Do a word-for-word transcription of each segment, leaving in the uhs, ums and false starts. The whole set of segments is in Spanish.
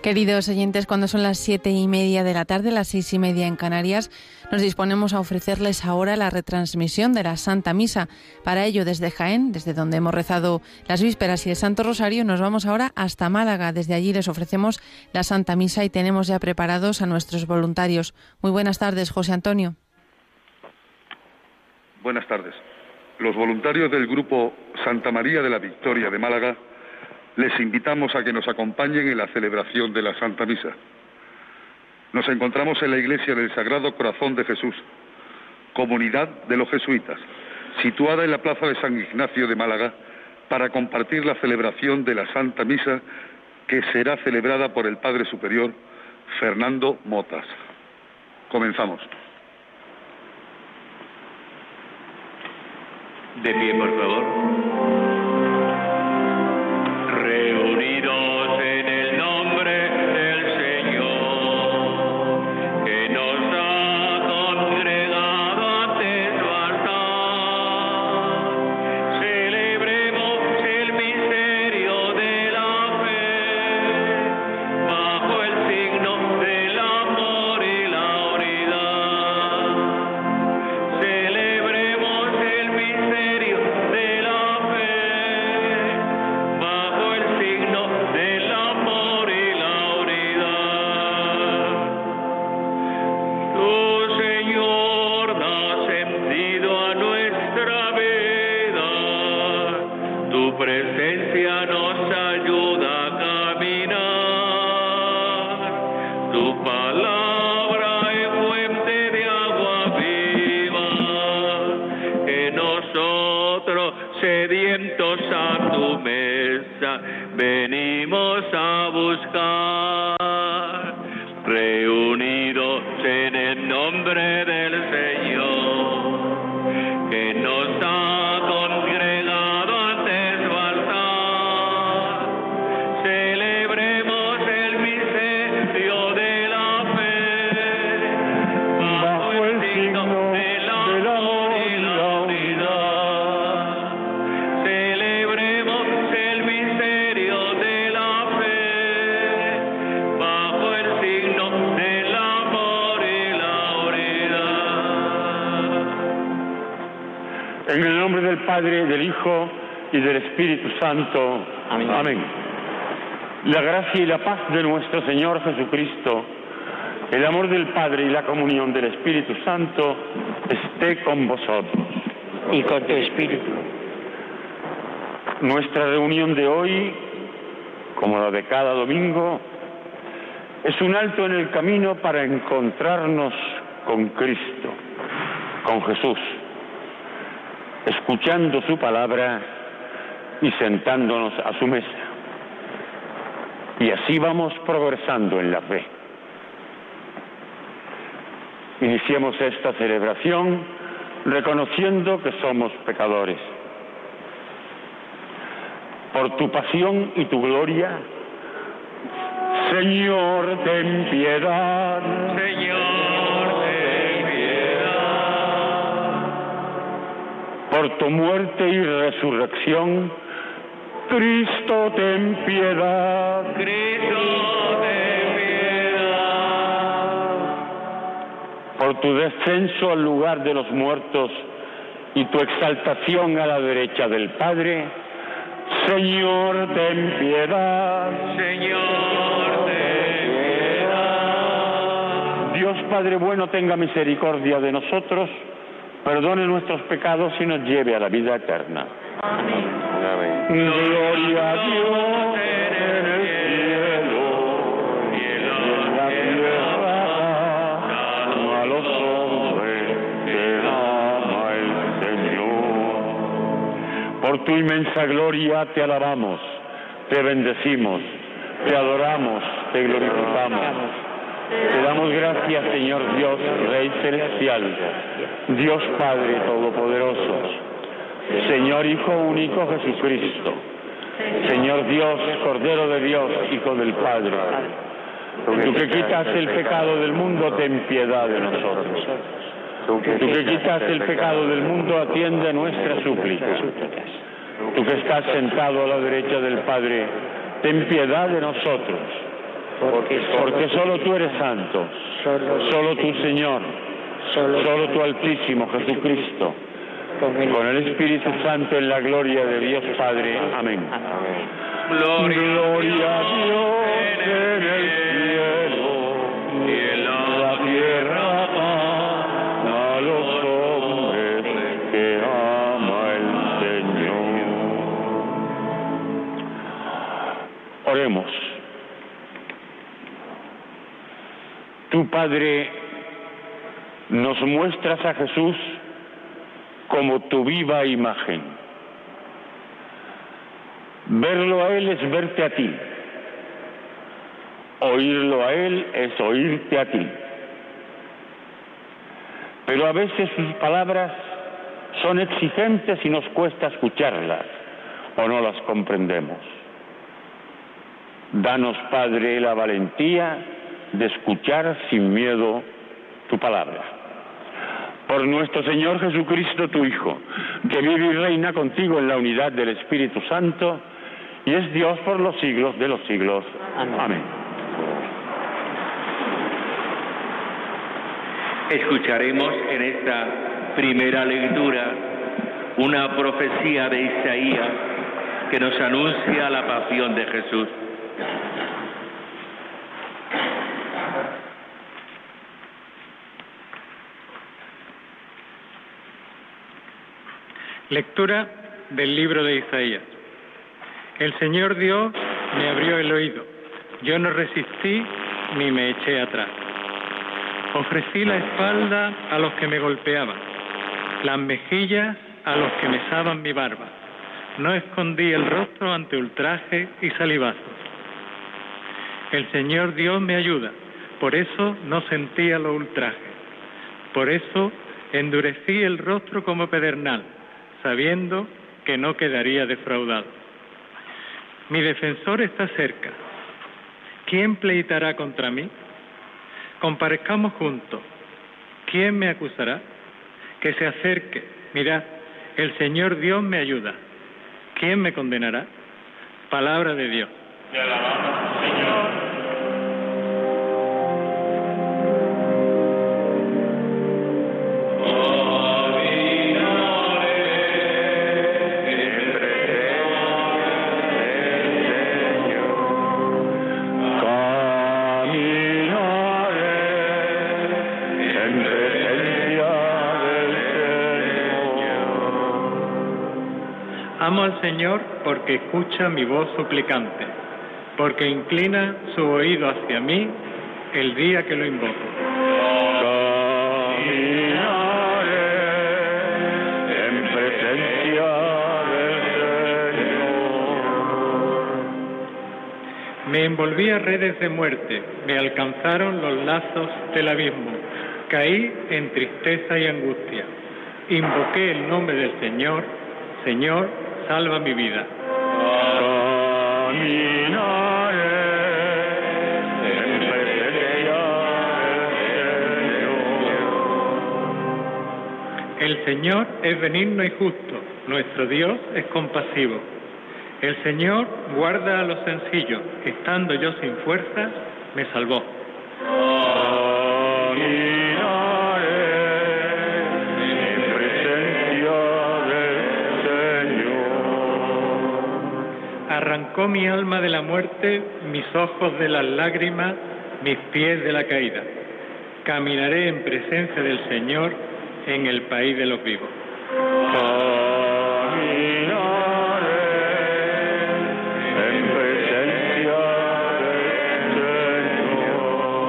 Queridos oyentes, cuando son las siete y media de la tarde, las seis y media en Canarias, nos disponemos a ofrecerles ahora la retransmisión de la Santa Misa. Para ello, desde Jaén, desde donde hemos rezado las vísperas y el Santo Rosario, nos vamos ahora hasta Málaga. Desde allí les ofrecemos la Santa Misa y tenemos ya preparados a nuestros voluntarios. Muy buenas tardes, José Antonio. Buenas tardes. Los voluntarios del Grupo Santa María de la Victoria de Málaga les invitamos a que nos acompañen en la celebración de la Santa Misa. Nos encontramos en la Iglesia del Sagrado Corazón de Jesús, comunidad de los jesuitas, situada en la Plaza de San Ignacio de Málaga, para compartir la celebración de la Santa Misa, que será celebrada por el Padre Superior Fernando Motas. Comenzamos. De pie, por favor. Reunidos en el nombre del Señor, que nos ha congregado ante su altar, celebremos el misterio de la fe, bajo el signo del amor y la unidad. Celebremos el misterio de la fe, bajo el signo del amor y la unidad. Tú, Señor, das sentido a nuestra vida, tu presencia nos ayuda a caminar, tu palabra es fuente de agua viva, que nosotros, sedientos a tu mesa, venimos a buscar, reunidos en el nombre del Señor, que nos ha congregado ante su altar. Celebremos el misterio de la fe, bajo el signo del amor y la unidad. Celebremos el misterio de la fe, bajo el signo del amor y la unidad. En el nombre del Padre, del Hijo y del Espíritu Santo. Amén. Amén. La gracia y la paz de nuestro Señor Jesucristo, el amor del Padre y la comunión del Espíritu Santo esté con vosotros. Y con tu espíritu. Nuestra reunión de hoy, como la de cada domingo, es un alto en el camino para encontrarnos con Cristo, con Jesús, escuchando su palabra y sentándonos a su mesa. Y así vamos progresando en la fe. Iniciemos esta celebración reconociendo que somos pecadores. Por tu pasión y tu gloria, Señor, ten piedad. Señor, ten piedad. Por tu muerte y resurrección, Cristo, ten piedad. Cristo, ten piedad. Por tu descenso al lugar de los muertos y tu exaltación a la derecha del Padre, Señor, ten piedad. Señor, ten piedad. Dios Padre bueno, tenga misericordia de nosotros, perdone nuestros pecados y nos lleve a la vida eterna. Amén. Gloria a Dios en el cielo y en la tierra, a los hombres que ama el Señor. Por tu inmensa gloria te alabamos, te bendecimos, te adoramos, te glorificamos. Te damos gracias, Señor Dios, Rey Celestial, Dios Padre Todopoderoso, Señor Hijo único Jesucristo, Señor Dios, Cordero de Dios, Hijo del Padre. Tú que quitas el pecado del mundo, ten piedad de nosotros. Tú que quitas el pecado del mundo, atiende nuestras súplicas. Tú que estás sentado a la derecha del Padre, ten piedad de nosotros. porque porque solo tú eres santo, solo, solo tú, Señor, solo, solo tú, Altísimo Jesucristo, con el, con el Espíritu Santo en la gloria de Dios Padre. Amén. Gloria a Dios en el cielo y en la tierra paz a los hombres que ama el Señor. Oremos. Tu Padre, nos muestras a Jesús como tu viva imagen. Verlo a Él es verte a ti. Oírlo a Él es oírte a ti. Pero a veces sus palabras son exigentes y nos cuesta escucharlas o no las comprendemos. Danos, Padre, la valentía de escuchar sin miedo tu palabra. Por nuestro Señor Jesucristo, tu Hijo, que vive y reina contigo en la unidad del Espíritu Santo y es Dios por los siglos de los siglos. Amén. Amén. Escucharemos en esta primera lectura una profecía de Isaías que nos anuncia la pasión de Jesús. Lectura del libro de Isaías. El Señor Dios me abrió el oído. Yo no resistí ni me eché atrás. Ofrecí la espalda a los que me golpeaban, las mejillas a los que mesaban mi barba. No escondí el rostro ante ultraje y salivazos. El Señor Dios me ayuda, por eso no sentía los ultrajes. Por eso endurecí el rostro como pedernal, sabiendo que no quedaría defraudado. Mi defensor está cerca. ¿Quién pleitará contra mí? Comparezcamos juntos. ¿Quién me acusará? Que se acerque. Mirad, el Señor Dios me ayuda. ¿Quién me condenará? Palabra de Dios. Te alabamos, Señor. Amo al Señor porque escucha mi voz suplicante, porque inclina su oído hacia mí el día que lo invoco. Caminaré en presencia del Señor. Me envolví a redes de muerte, me alcanzaron los lazos del abismo, caí en tristeza y angustia. Invoqué el nombre del Señor. Señor, salva mi vida. Caminaré en presencia del Señor. El Señor es benigno y justo, nuestro Dios es compasivo. El Señor guarda a los sencillos, estando yo sin fuerzas, me salvó. Arrancó mi alma de la muerte, mis ojos de las lágrimas, mis pies de la caída. Caminaré en presencia del Señor en el país de los vivos. Caminaré en presencia del Señor.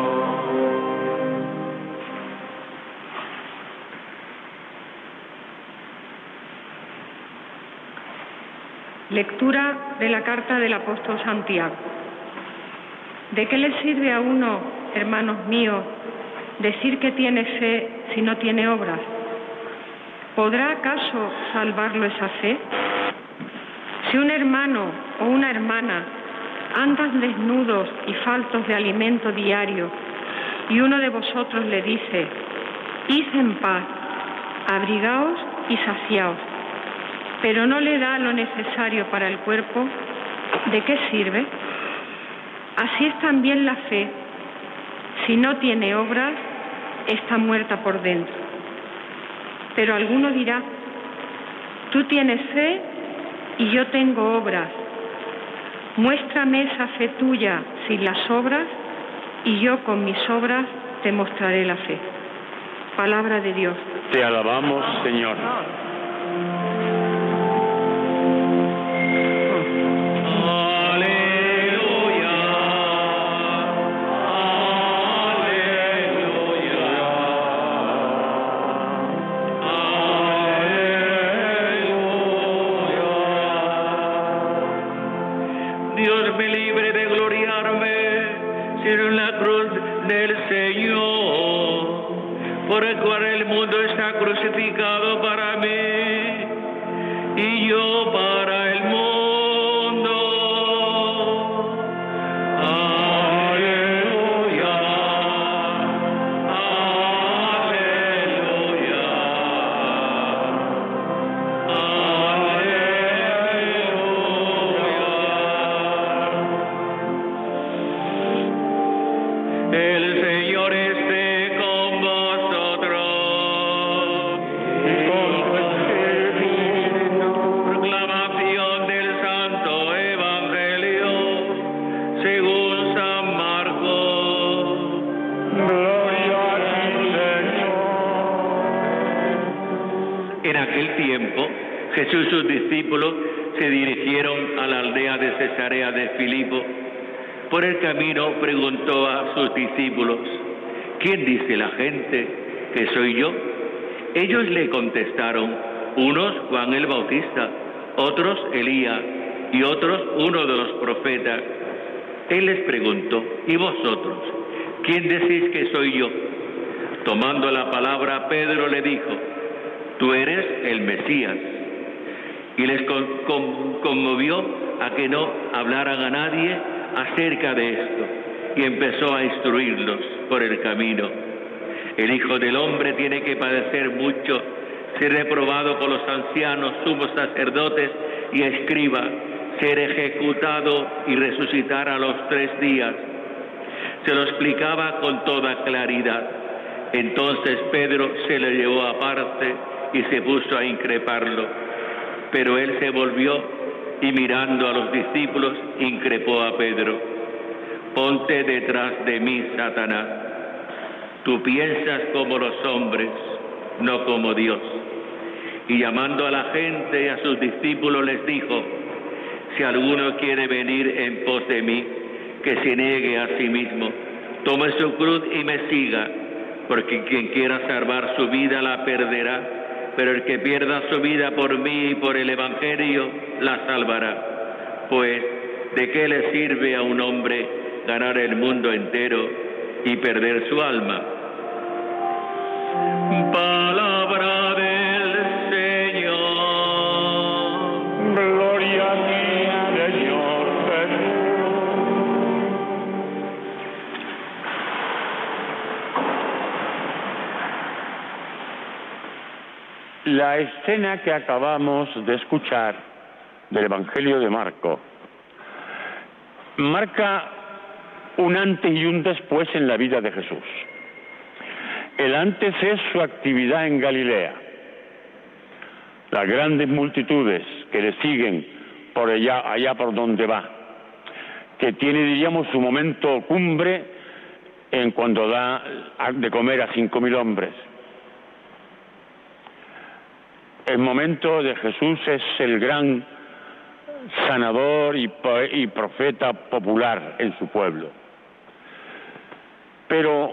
Lectura de la carta del apóstol Santiago. ¿De qué le sirve a uno, hermanos míos, decir que tiene fe si no tiene obras? ¿Podrá acaso salvarlo esa fe? Si un hermano o una hermana andan desnudos y faltos de alimento diario, y uno de vosotros le dice, id en paz, abrigaos y saciaos, pero no le da lo necesario para el cuerpo, ¿de qué sirve? Así es también la fe. Si no tiene obras, está muerta por dentro. Pero alguno dirá, tú tienes fe y yo tengo obras. Muéstrame esa fe tuya sin las obras y yo con mis obras te mostraré la fe. Palabra de Dios. Te alabamos, Señor. Dios me libre de gloriarme sino en la cruz del Señor, por el cual el mundo está crucificado para mí y yo para el mundo. Aleluya, aleluya, El Señor esté con vosotros. Proclamación del Santo Evangelio según San Marcos. Gloria a ti, Señor. En aquel tiempo, Jesús y sus discípulos se dirigieron a la aldea de Cesarea de Filipo. Por el camino preguntó a sus discípulos, ¿quién dice la gente que soy yo? Ellos le contestaron, unos Juan el Bautista, otros Elías y otros uno de los profetas. Él les preguntó, ¿y vosotros? ¿Quién decís que soy yo? Tomando la palabra, Pedro le dijo, tú eres el Mesías. Y les con, con, conmovió a que no hablaran a nadie acerca de esto, y empezó a instruirlos por el camino. El Hijo del Hombre tiene que padecer mucho, ser reprobado por los ancianos, sumos sacerdotes y escribas, ser ejecutado y resucitar a los tres días. Se lo explicaba con toda claridad. Entonces Pedro se lo llevó aparte y se puso a increparlo. Pero él se volvió y mirando a los discípulos, increpó a Pedro, ponte detrás de mí, Satanás. Tú piensas como los hombres, no como Dios. Y llamando a la gente y a sus discípulos les dijo, si alguno quiere venir en pos de mí, que se niegue a sí mismo, tome su cruz y me siga, porque quien quiera salvar su vida la perderá, pero el que pierda su vida por mí y por el Evangelio, la salvará. Pues, ¿de qué le sirve a un hombre ganar el mundo entero y perder su alma? Palabra del Señor. Gloria a ti, Señor Jesús. La escena que acabamos de escuchar del Evangelio de Marcos marca un antes y un después en la vida de Jesús. El antes es su actividad en Galilea, las grandes multitudes que le siguen por allá, allá por donde va, que tiene, diríamos, su momento cumbre en cuando da de comer a cinco mil hombres. El momento de Jesús es el gran sanador y, y profeta popular en su pueblo. Pero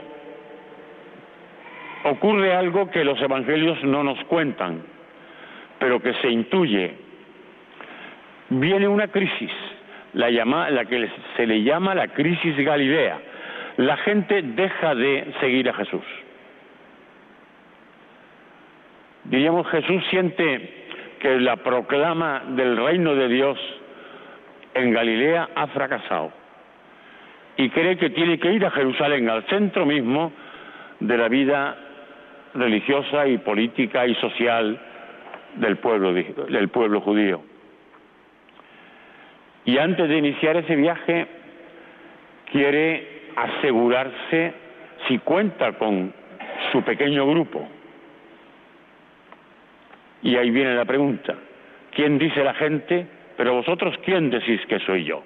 ocurre algo que los evangelios no nos cuentan, pero que se intuye. Viene una crisis, la, llama, la que se le llama la crisis Galilea. La gente deja de seguir a Jesús. Diríamos, Jesús siente que la proclama del reino de Dios en Galilea ha fracasado y cree que tiene que ir a Jerusalén, al centro mismo de la vida religiosa y política y social del pueblo, del pueblo judío. Y antes de iniciar ese viaje, quiere asegurarse si cuenta con su pequeño grupo. Y ahí viene la pregunta: ¿quién dice la gente? Pero vosotros, ¿quién decís que soy yo?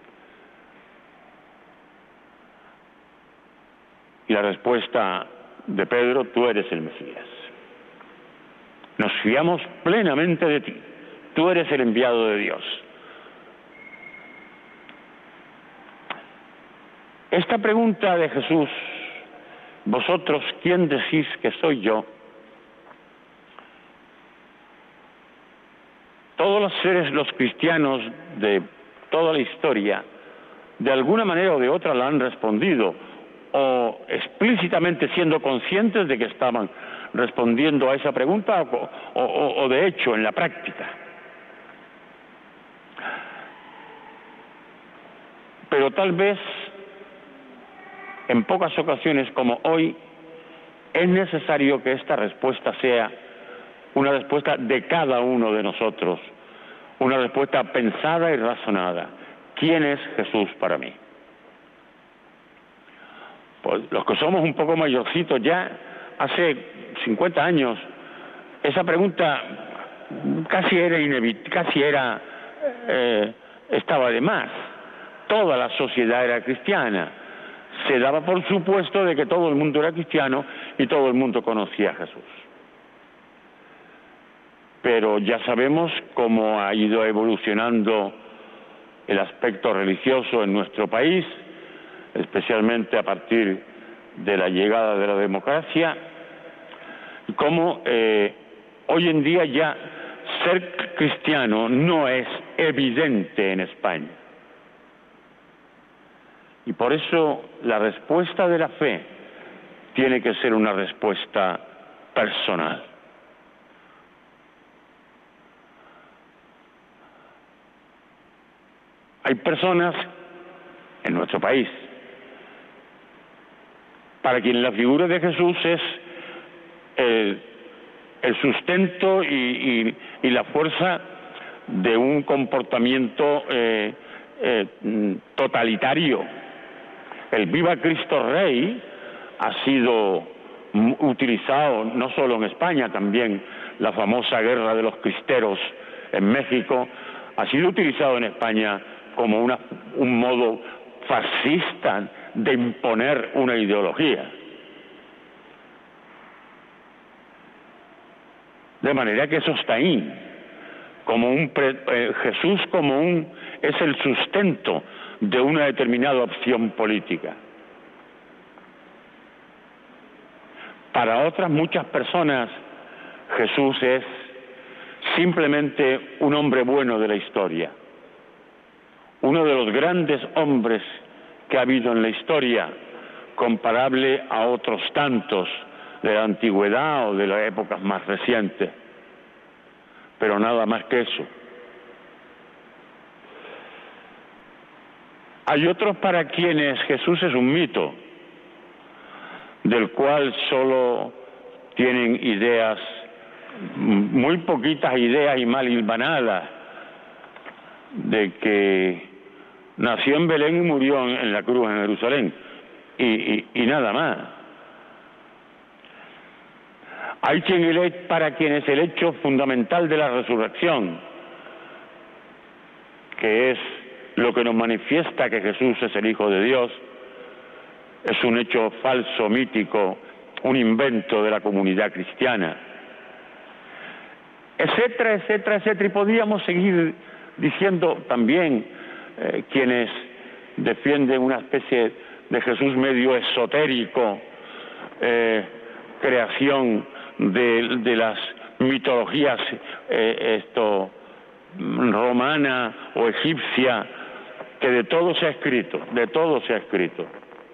Y la respuesta de Pedro: tú eres el Mesías. Nos fiamos plenamente de ti. Tú eres el enviado de Dios. Esta pregunta de Jesús, vosotros, ¿quién decís que soy yo? Todos los seres, los cristianos de toda la historia, de alguna manera o de otra la han respondido, o explícitamente siendo conscientes de que estaban respondiendo a esa pregunta, o, o, o de hecho en la práctica. Pero tal vez en pocas ocasiones como hoy es necesario que esta respuesta sea una respuesta de cada uno de nosotros, una respuesta pensada y razonada. ¿Quién es Jesús para mí? Pues los que somos un poco mayorcitos ya, hace cincuenta años, esa pregunta casi era inevitable, casi era, eh, estaba de más. Toda la sociedad era cristiana. Se daba por supuesto de que todo el mundo era cristiano y todo el mundo conocía a Jesús. Pero ya sabemos cómo ha ido evolucionando el aspecto religioso en nuestro país, especialmente a partir de la llegada de la democracia, y cómo eh, hoy en día ya ser cristiano no es evidente en España. Y por eso la respuesta de la fe tiene que ser una respuesta personal. Hay personas en nuestro país para quien la figura de Jesús es el, el sustento y, y, y la fuerza de un comportamiento eh, eh, totalitario. El Viva Cristo Rey ha sido utilizado no solo en España, también la famosa guerra de los cristeros en México ha sido utilizado en España como una, un modo fascista de imponer una ideología. De manera que eso está ahí, como un pre, eh, Jesús como un es el sustento de una determinada opción política. Para otras muchas personas, Jesús es simplemente un hombre bueno de la historia, uno de los grandes hombres que ha habido en la historia, comparable a otros tantos de la antigüedad o de las épocas más recientes, pero nada más que eso. Hay otros para quienes Jesús es un mito, del cual solo tienen ideas, muy poquitas ideas y mal hilvanadas, de que nació en Belén y murió en, en la cruz en Jerusalén, y, y, y nada más. Hay quien para quienes el hecho fundamental de la resurrección, que es lo que nos manifiesta que Jesús es el Hijo de Dios, es un hecho falso, mítico, un invento de la comunidad cristiana, etcétera, etcétera, etcétera. Y podríamos seguir diciendo también eh, quienes defienden una especie de Jesús medio esotérico, eh, creación de, de las mitologías eh, esto romana o egipcia, que de todo se ha escrito, de todo se ha escrito.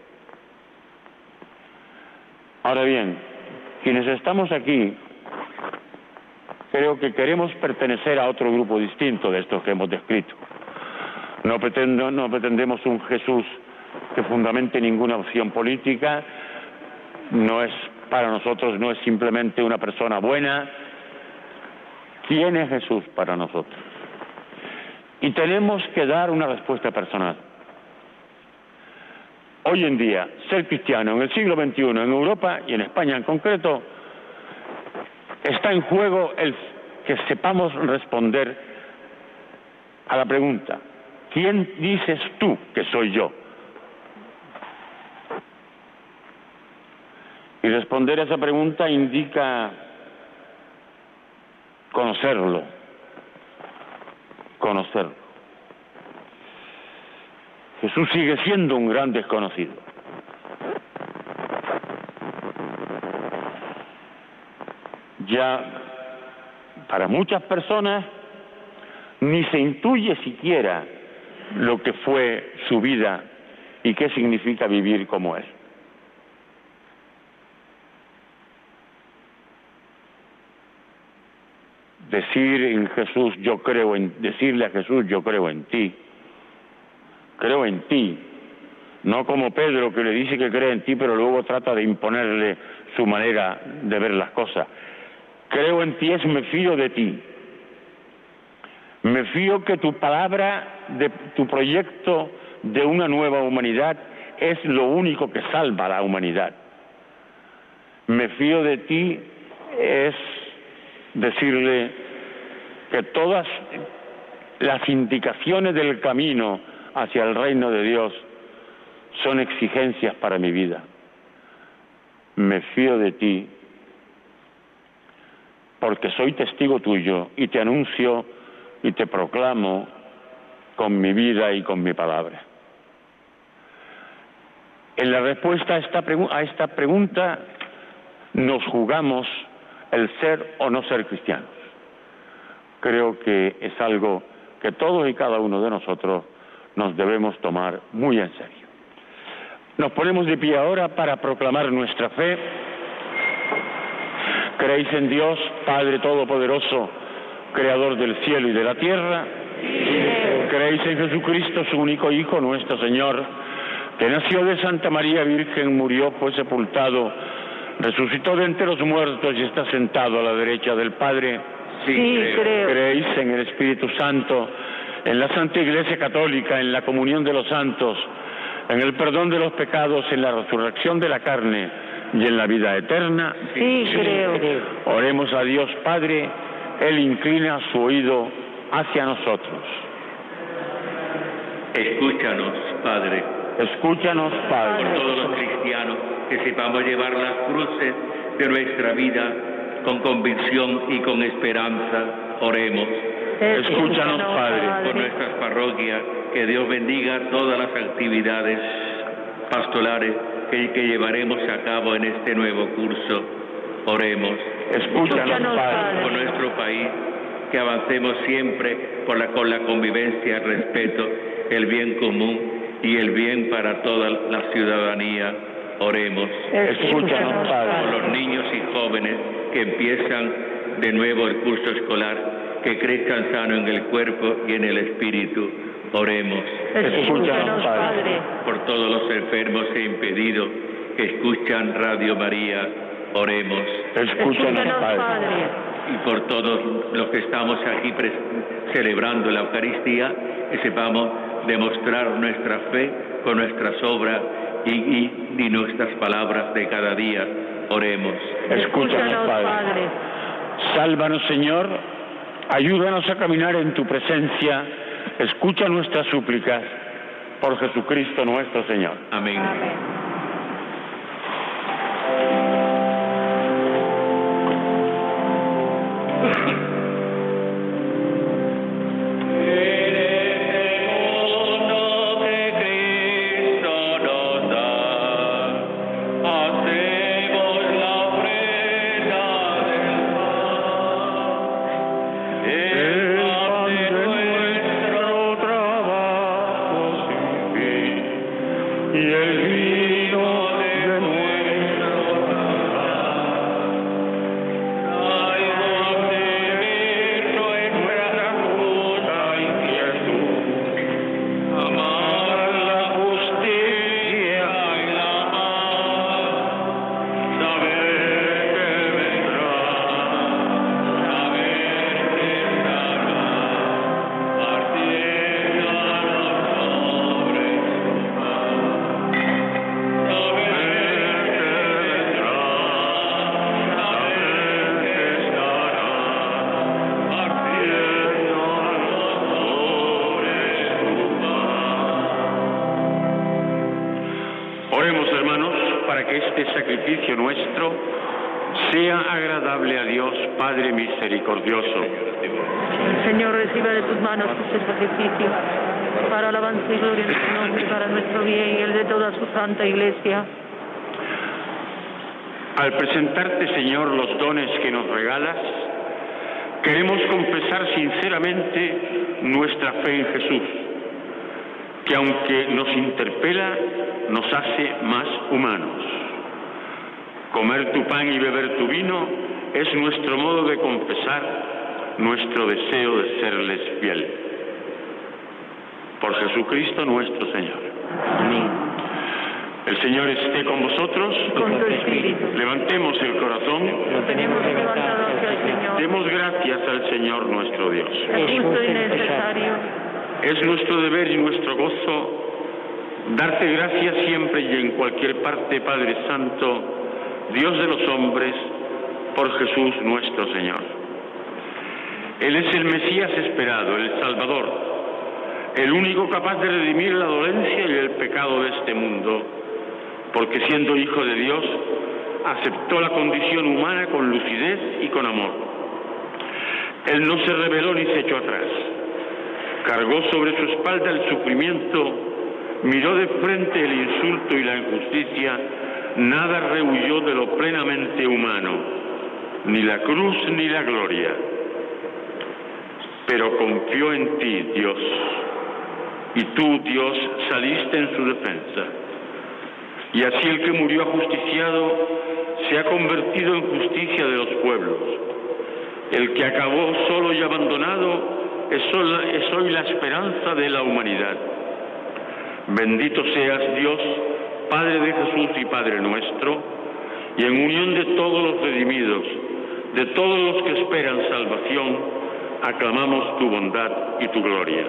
Ahora bien, quienes estamos aquí, creo que queremos pertenecer a otro grupo distinto de estos que hemos descrito. No, pretendo, no pretendemos un Jesús que fundamente ninguna opción política, no es para nosotros, no es simplemente una persona buena. ¿Quién es Jesús para nosotros? Y tenemos que dar una respuesta personal. hoy en día, ser cristiano en el siglo veintiuno en Europa y en España en concreto, está en juego el que sepamos responder a la pregunta: ¿quién dices tú que soy yo? Y responder a esa pregunta indica conocerlo, conocerlo. Jesús sigue siendo un gran desconocido. Ya para muchas personas ni se intuye siquiera lo que fue su vida y qué significa vivir como Él. Decir en Jesús, yo creo en, decirle a Jesús, yo creo en ti, creo en ti, no como Pedro que le dice que cree en ti, pero luego trata de imponerle su manera de ver las cosas. Creo en ti es me fío de ti, me fío que tu palabra, de tu proyecto de una nueva humanidad es lo único que salva a la humanidad. Me fío de ti es decirle que todas las indicaciones del camino hacia el reino de Dios son exigencias para mi vida. Me fío de ti porque soy testigo tuyo y te anuncio y te proclamo con mi vida y con mi palabra. En la respuesta a esta, a esta pregunta nos jugamos el ser o no ser cristianos. Creo que es algo que todos y cada uno de nosotros nos debemos tomar muy en serio. Nos ponemos de pie ahora para proclamar nuestra fe. ¿Creéis en Dios, Padre Todopoderoso, Creador del cielo y de la tierra? Sí. ¿Creéis en Jesucristo, su único Hijo, nuestro Señor, que nació de Santa María Virgen, murió, fue sepultado, resucitó de entre los muertos y está sentado a la derecha del Padre? Sí, sí, creo. ¿Creéis en el Espíritu Santo, en la Santa Iglesia Católica, en la comunión de los santos, en el perdón de los pecados, en la resurrección de la carne y en la vida eterna? Sí, sí, creo. Oremos a Dios Padre. Él inclina su oído hacia nosotros. Escúchanos, Padre. Escúchanos, Padre. Por todos los cristianos, que sepamos llevar las cruces de nuestra vida con convicción y con esperanza, oremos. Escúchanos, Padre. Por nuestras parroquias, que Dios bendiga todas las actividades pastorales que, que llevaremos a cabo en este nuevo curso. Oremos. Escúchanos, Padre. Por nuestro país, que avancemos siempre por la, con la convivencia, el respeto, el bien común y el bien para toda la ciudadanía. Oremos. Escúchanos, Padre. Por los niños y jóvenes que empiezan de nuevo el curso escolar, que crezcan sano en el cuerpo y en el espíritu. Oremos. Escúchanos, Padre. Por todos los enfermos e impedidos que escuchan Radio María. Oremos. Escúchanos, Padre. Y por todos los que estamos aquí celebrando la Eucaristía, que sepamos demostrar nuestra fe con nuestras obras y, y, y nuestras palabras de cada día. Oremos. Escúchanos, Padre. Sálvanos, Señor. Ayúdanos a caminar en tu presencia. Escucha nuestras súplicas. Por Jesucristo nuestro Señor. Amén. Amén. para que este sacrificio nuestro sea agradable a Dios Padre misericordioso. El Señor reciba de tus manos este sacrificio, para alabanza y gloria de su nombre, para nuestro bien y el de toda su santa Iglesia. Al presentarte, Señor, los dones que nos regalas, queremos confesar sinceramente nuestra fe en Jesús, que aunque nos interpela, nos hace más humanos. Comer tu pan y beber tu vino es nuestro modo de confesar nuestro deseo de serles fiel. Por Jesucristo nuestro Señor. Amén. El Señor esté con vosotros. Con tu espíritu. Levantemos el corazón. Lo tenemos levantado hacia el Señor. Demos gracias al Señor nuestro Dios. Es justo y necesario. Es nuestro deber y nuestro gozo darte gracias siempre y en cualquier parte, Padre Santo, Dios de los hombres, por Jesús nuestro Señor. Él es el Mesías esperado, el Salvador, el único capaz de redimir la dolencia y el pecado de este mundo, porque siendo Hijo de Dios, aceptó la condición humana con lucidez y con amor. Él no se rebeló ni se echó atrás. Cargó sobre su espalda el sufrimiento, miró de frente el insulto y la injusticia, nada rehuyó de lo plenamente humano, ni la cruz ni la gloria. Pero confió en ti, Dios, y tú, Dios, saliste en su defensa. Y así el que murió ajusticiado se ha convertido en justicia de los pueblos. El que acabó solo y abandonado es hoy la esperanza de la humanidad. Bendito seas, Dios, Padre de Jesús y Padre nuestro, y en unión de todos los redimidos, de todos los que esperan salvación, aclamamos tu bondad y tu gloria.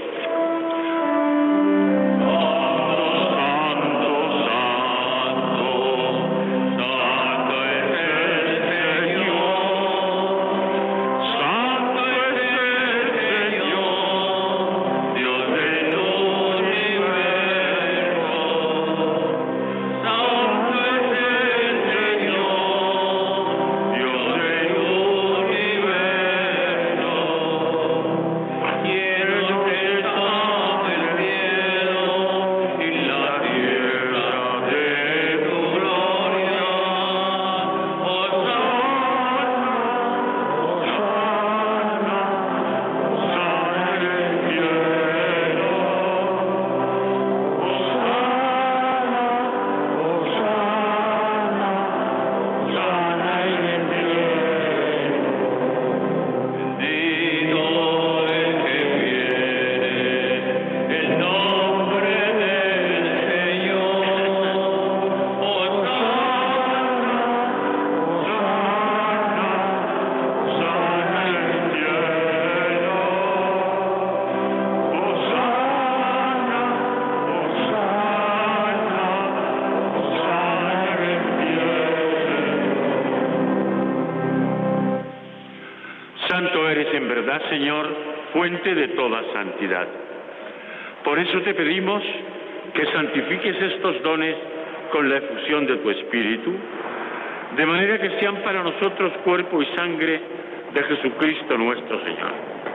Señor, fuente de toda santidad. Por eso te pedimos que santifiques estos dones con la efusión de tu Espíritu, de manera que sean para nosotros cuerpo y sangre de Jesucristo nuestro Señor,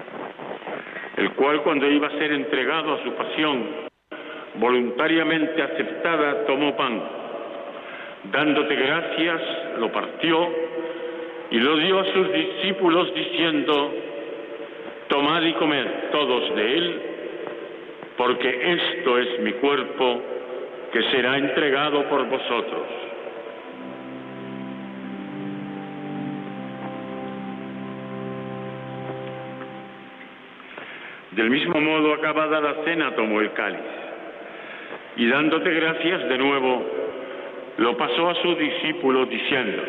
el cual, cuando iba a ser entregado a su pasión, voluntariamente aceptada, tomó pan, dándote gracias, lo partió y lo dio a sus discípulos diciendo: tomad y comed todos de él, porque esto es mi cuerpo que será entregado por vosotros. Del mismo modo, acabada la cena, tomó el cáliz y dándote gracias de nuevo, lo pasó a sus discípulos diciendo: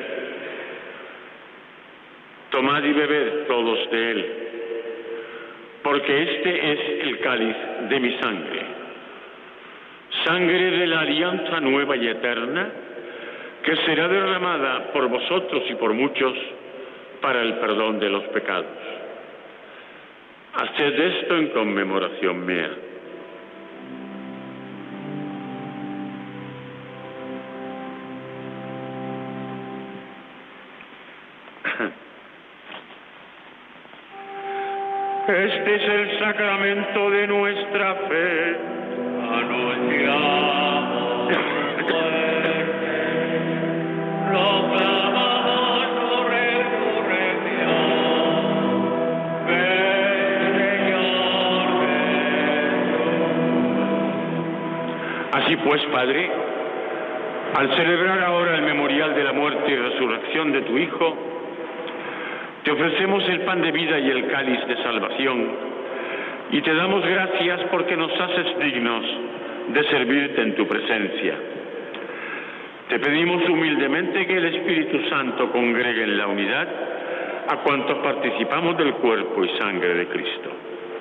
tomad y bebed todos de él, porque este es el cáliz de mi sangre, sangre de la alianza nueva y eterna, que será derramada por vosotros y por muchos para el perdón de los pecados. Haced esto en conmemoración mía. Este es el sacramento de nuestra fe. Anunciamos tu muerte, proclamamos tu resurrección. Ven, Señor Jesús. Así pues, Padre, al celebrar ahora el memorial de la muerte y resurrección de tu Hijo, te ofrecemos el pan de vida y el cáliz de salvación, y te damos gracias porque nos haces dignos de servirte en tu presencia. Te pedimos humildemente que el Espíritu Santo congregue en la unidad a cuantos participamos del cuerpo y sangre de Cristo.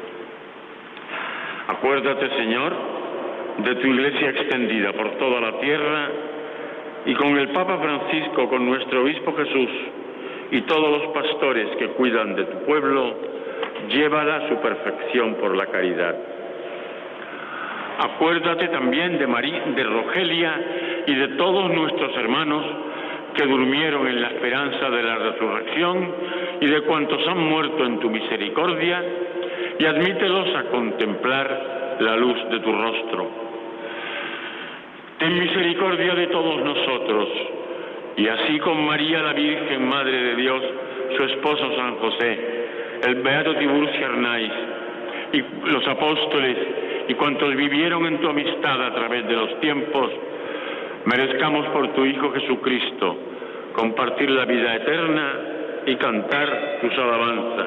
Acuérdate, Señor, de tu Iglesia extendida por toda la tierra, y con el Papa Francisco, con nuestro Obispo Jesús y todos los pastores que cuidan de tu pueblo, llévala a su perfección por la caridad. Acuérdate también de María, de Rogelia y de todos nuestros hermanos que durmieron en la esperanza de la resurrección y de cuantos han muerto en tu misericordia, y admítelos a contemplar la luz de tu rostro. Ten misericordia de todos nosotros, y así con María la Virgen, Madre de Dios, su esposo San José, el beato Tiburcio Arnaiz, y los apóstoles, y cuantos vivieron en tu amistad a través de los tiempos, merezcamos por tu Hijo Jesucristo compartir la vida eterna y cantar tus alabanzas.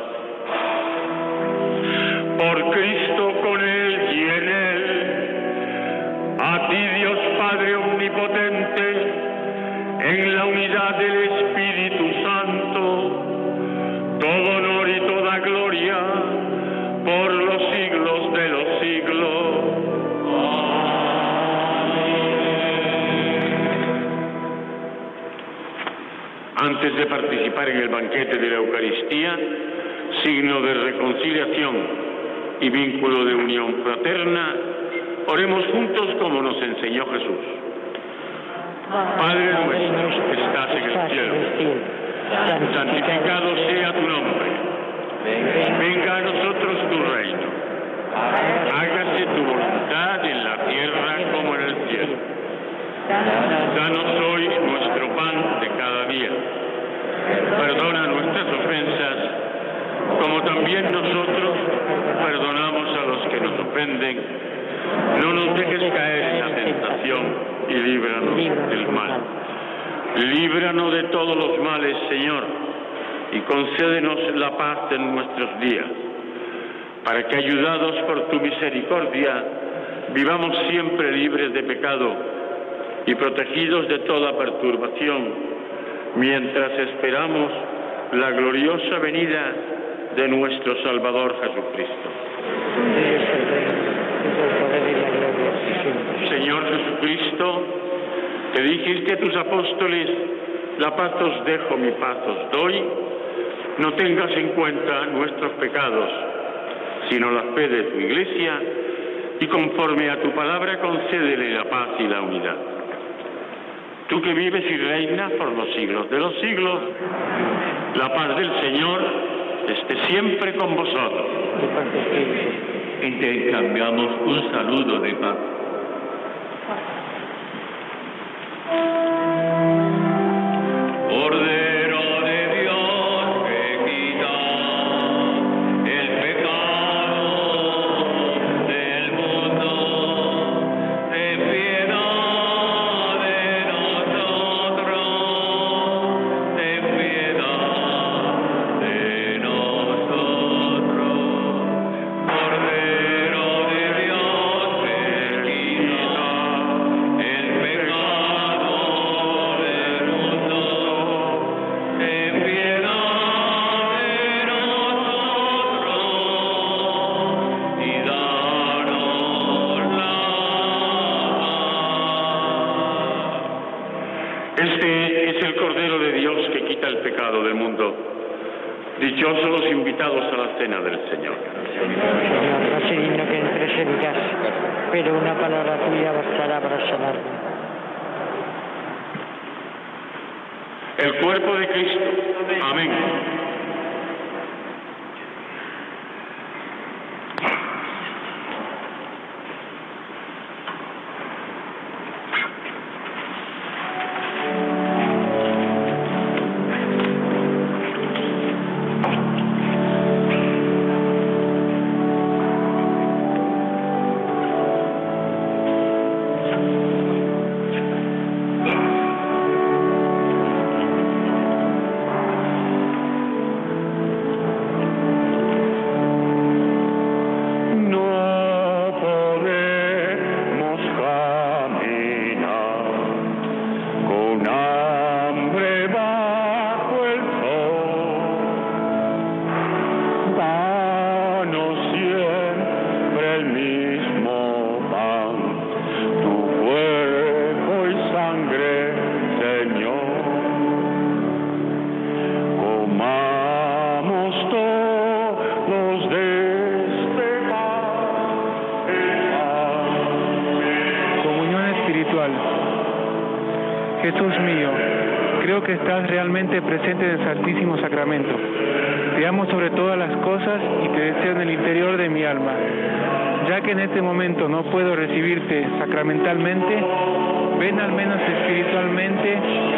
Por Cristo, con Él y en Él, a ti Dios Padre Omnipotente, en la unidad del Espíritu Santo, todo honor y toda gloria por los siglos de los siglos. Antes de participar en el banquete de la Eucaristía, signo de reconciliación y vínculo de unión fraterna, oremos juntos como nos enseñó Jesús. Padre nuestro que estás en el cielo, santificado sea tu nombre. Venga a nosotros tu reino. Hágase tu voluntad en la tierra como en el cielo. Danos hoy nuestro pan de cada día. Perdona nuestras ofensas, como también nosotros perdonamos a los que nos ofenden. No nos dejes caer en la tentación y líbranos del mal. Líbranos de todos los males, Señor, y concédenos la paz en nuestros días, para que, ayudados por tu misericordia, vivamos siempre libres de pecado y protegidos de toda perturbación, mientras esperamos la gloriosa venida de nuestro Salvador Jesucristo. Señor Jesucristo, te dijiste a tus apóstoles: la paz os dejo, mi paz os doy. No tengas en cuenta nuestros pecados, sino la fe de tu Iglesia, y conforme a tu palabra concédele la paz y la unidad. Tú que vives y reinas por los siglos de los siglos, la paz del Señor esté siempre con vosotros. Intercambiamos un saludo de paz. Cordero de Dios que quita el pecado del mundo, ten piedad de nosotros, ten piedad de nosotros. Cordero de Dios que quita el pecado del mundo, ten piedad de nosotros y danos la paz. Este es el Cordero de Dios que quita el pecado del mundo. Dichosos los invitados a la cena del Señor. Señor, no soy digno que entres en mi casa, pero una palabra tuya bastará para sanarme. el cuerpo de Cristo. Amén. Jesús mío, creo que estás realmente presente en el Santísimo Sacramento. Te amo sobre todas las cosas y te deseo en el interior de mi alma. Ya que en este momento no puedo recibirte sacramentalmente, ven al menos espiritualmente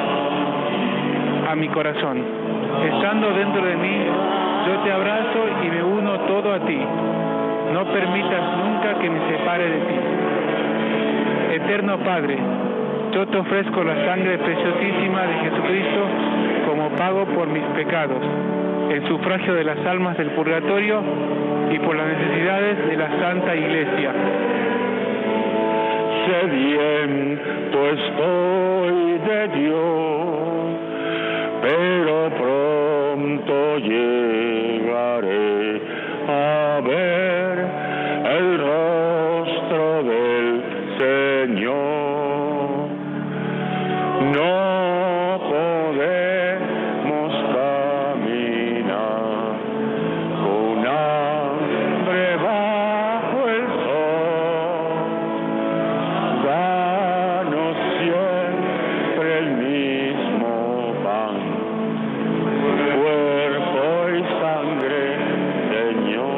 a mi corazón. Estando dentro de mí, yo te abrazo y me uno todo a ti. No permitas nunca que me separe de ti. Eterno Padre, yo te ofrezco la sangre preciosísima de Jesucristo como pago por mis pecados, el sufragio de las almas del purgatorio y por las necesidades de la Santa Iglesia. Sediento estoy de Dios, pero pronto llegaré a ver el rostro del Señor. No podemos caminar con hambre bajo el sol. Danos siempre el mismo pan, cuerpo y sangre, Señor.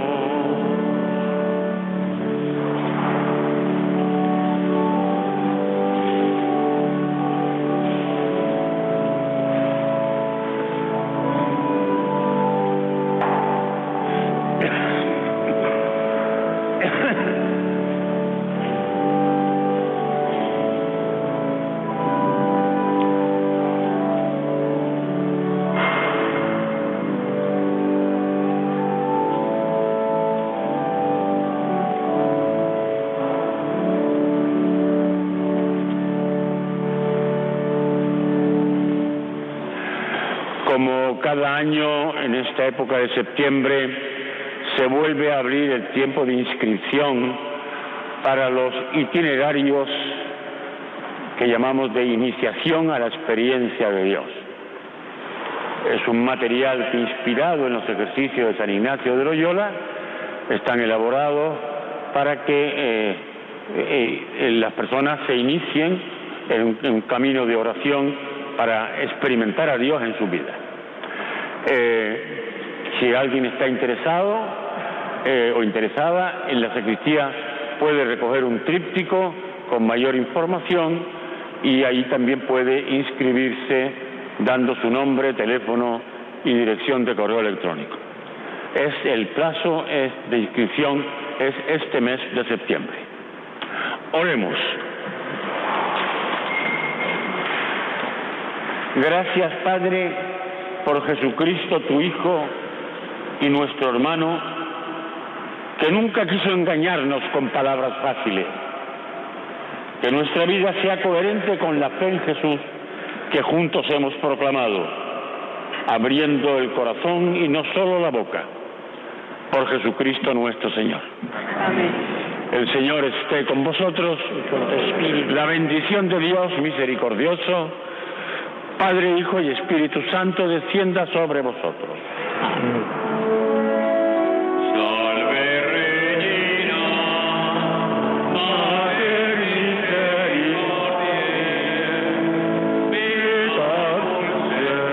Como cada año en esta época de septiembre se vuelve a abrir el tiempo de inscripción para los itinerarios que llamamos de iniciación a la experiencia de Dios. Es un material que, inspirado en los ejercicios de San Ignacio de Loyola, están elaborados para que eh, eh, las personas se inicien en un, en un camino de oración para experimentar a Dios en su vida. Eh, si alguien está interesado eh, o interesada, en la sacristía puede recoger un tríptico con mayor información y ahí también puede inscribirse dando su nombre, teléfono y dirección de correo electrónico. Es el plazo es de inscripción es este mes de septiembre. Oremos. Gracias, Padre, por Jesucristo, tu Hijo y nuestro hermano, que nunca quiso engañarnos con palabras fáciles. Que nuestra vida sea coherente con la fe en Jesús que juntos hemos proclamado, abriendo el corazón y no solo la boca, por Jesucristo nuestro Señor. Amén. El Señor esté con vosotros, y con tu espíritu. La bendición de Dios misericordioso, Padre, Hijo y Espíritu Santo, descienda sobre vosotros. Salve Regina, Mater Misericordiae, Vita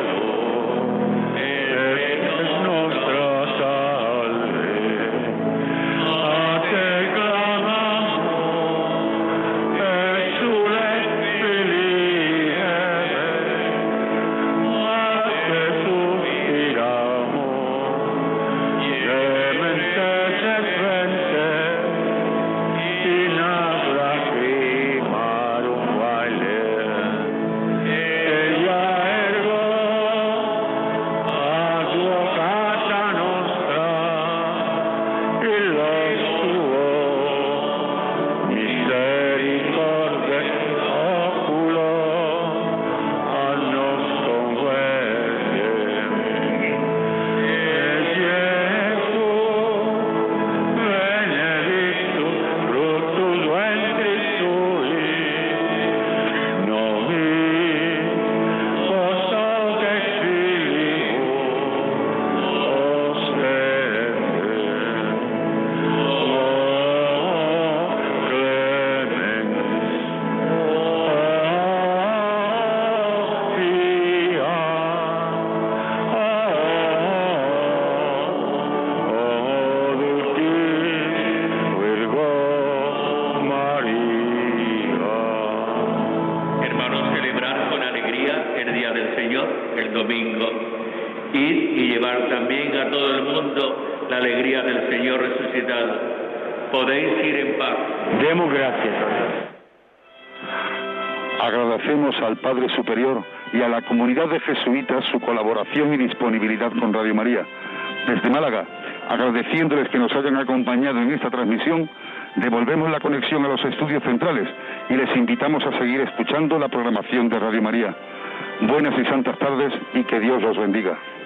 con alegría el día del Señor, el domingo. Ir y llevar también a todo el mundo la alegría del Señor resucitado. Podéis ir en paz. Demos gracias. Agradecemos al Padre Superior y a la comunidad de jesuitas su colaboración y disponibilidad con Radio María. Desde Málaga, agradeciéndoles que nos hayan acompañado en esta transmisión, devolvemos la conexión a los estudios centrales y les invitamos a seguir escuchando la programación de Radio María. Buenas y santas tardes y que Dios los bendiga.